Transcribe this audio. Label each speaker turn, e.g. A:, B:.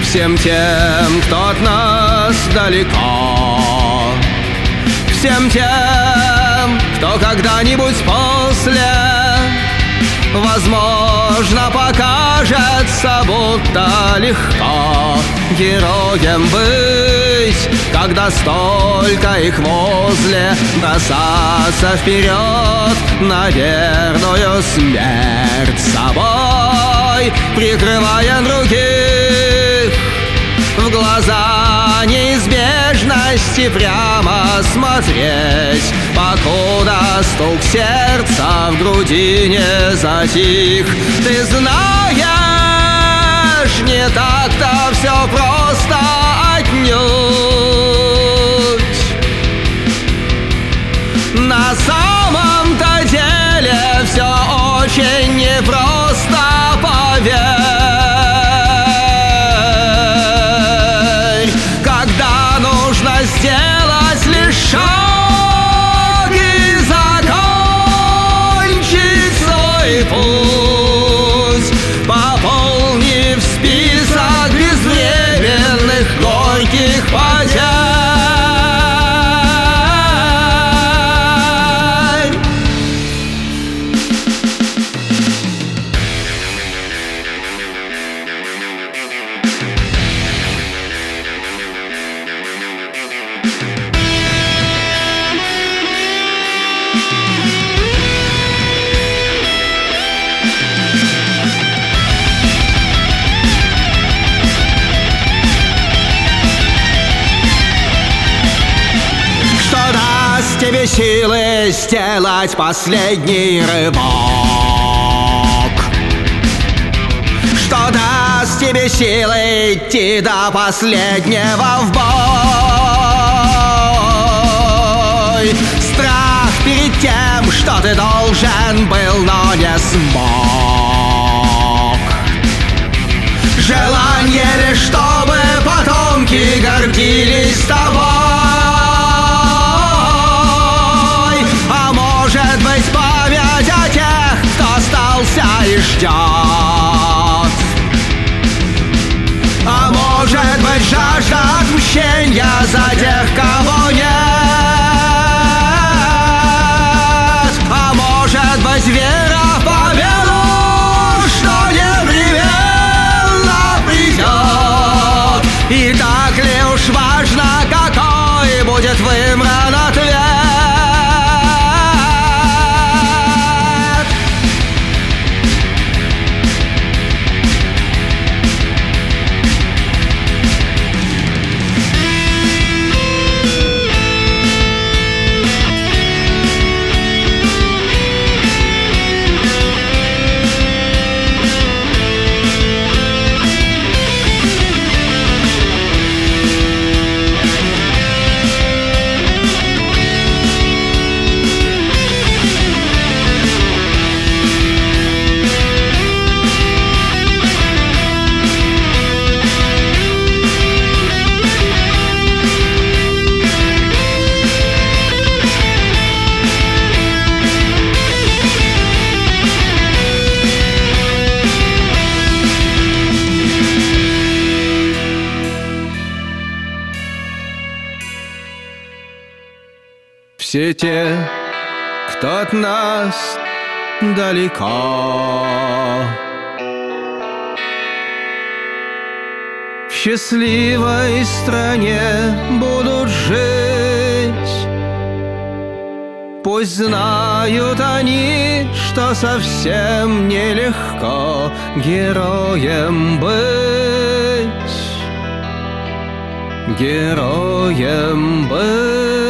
A: всем тем, кто от нас далеко, всем тем, кто когда-нибудь после, возможно, покажется, будто легко героем быть, когда столько их возле, бросаться вперед на верную смерть собой, прикрывая других, в глаза неизбежности прямо смотреть, покуда стук сердца в груди не затих. Ты знаешь, не так-то все просто отнюдь. На самом-то деле все очень непросто, поверь. Когда нужно сделать лишь шаг и закончить свой путь, пополнив список безвременных горьких потерь. Тебе силы сделать последний рывок, что даст тебе силы идти до последнего в бой. Страх перед тем, что ты должен был, но не смог. Желание лишь, чтобы потомки гордились тобой. Память о тех, кто остался и ждет. А может быть, жажда отмщения за тех, кого нет. А может быть, вера в победу, что непременно придет. И так ли уж важно, какой будет выбран ответ? Все те, кто от нас далеко, в счастливой стране будут жить. Пусть знают они, что совсем нелегко героем быть, героем быть.